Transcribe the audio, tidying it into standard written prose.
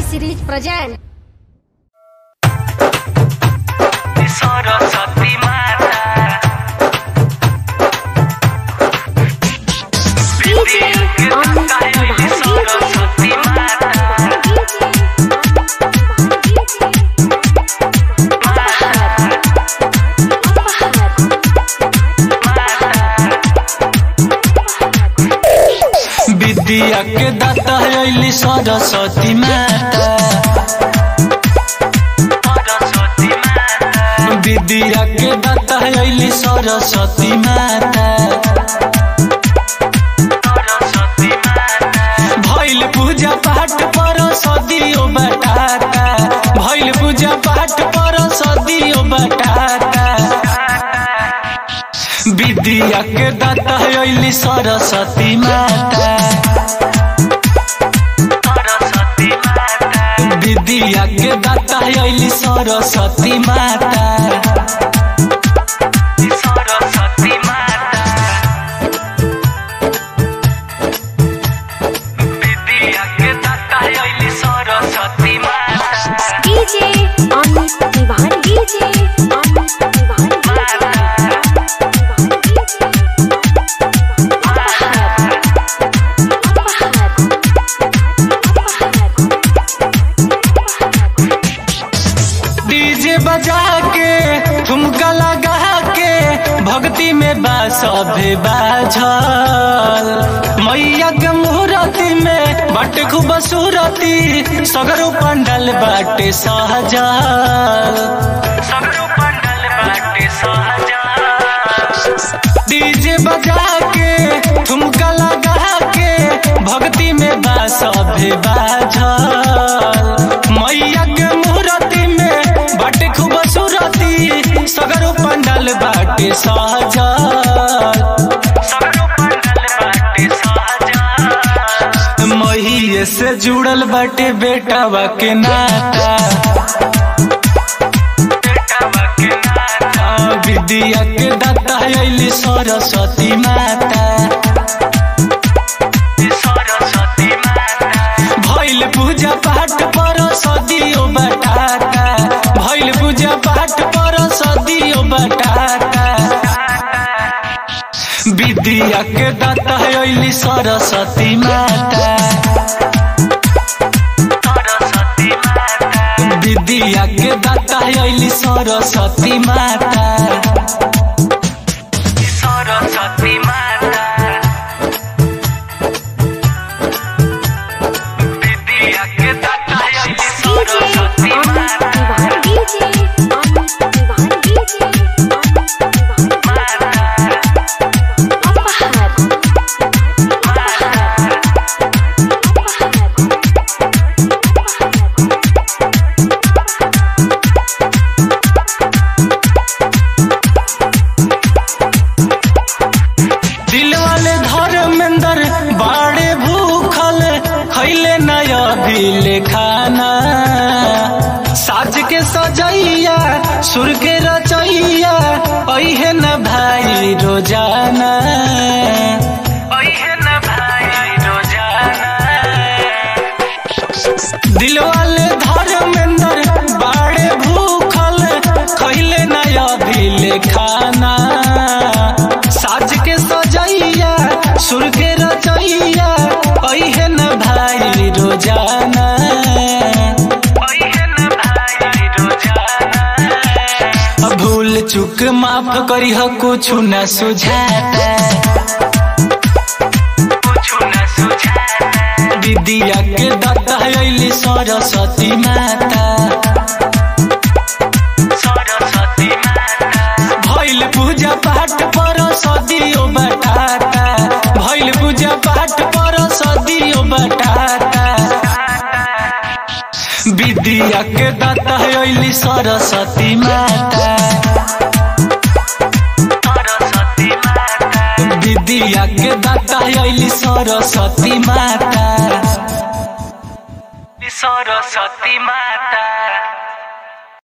series present. Saraswati माता सरस्वती माता विद्या के दाता है सरस्वती माता विद्या के दाता है सरस्वती माता भइल पूजा पाठ पर सदियों बटाता भइल पूजा पाठ पर सदियों बटाता विद्या के दाता है सरस्वती माता विद्या के दाता है सरस्वती माता सरस्वती माता विद्या के दाता है सरस्वती माता DJ Amit Tiwari DJ Amit Tiwari DJ बजा के ठुमका लगा के भक्ति में बास अभे बाझल मैया के मुहूर्ति में बाटे खूब सूरती सगरो पंडल बाटे सहजल सगरो पंडल बाटे सहजल डीजे बजा के ठुमका लगा के भक्ति में बास अभे बाझल मैया के मुहूर्ति में बाटे खूब सूरती सगरो पंडल बाटे सहजल सगरो पंडल बाटे सहजल महिये से जुड़ल बाटे बेटावा के नाता बेटावा के नाता विद्या के दाता है सरस्वती माता सरस्वती माता भइल पूजा पाठ पर सदियों बटाता भइल पूजा पाठ पर सदियों बटाता विद्या के दाता है सरस्वती माता सरस्वती माता विद्या के दाता है सरस्वती माता सरस्वती माता विद्या के दाता है सरस्वती माता डीजे अमित तिवारी डीजे दिल वाले धर्मेंद्र बाड़े भूखल खैले नया दिल खाना साज के सजैया सुर के रचैया अहे न भाई रोजाना अहे न भाई रोजाना दिल वाले धर्मेंद्र बाड़े भूखल खैले नया दिल खाना साज के सजैया सुर के रचैया अहे न भाई रोजाना अहे न भाई रोजाना भूल चूक माफ करी हो कुछ न सुझाता कुछ न सुझाता विद्या के दाता है सरस्वती माता सरस्वती माता भइल पूजा पाठ पर सदियों बटाता भइल पूजा पाठ पर सदियों बटाता विद्या के दाता है सरस्वती माता सरस्वती माता विद्या के दाता है सरस्वती माता सरस्वती माता।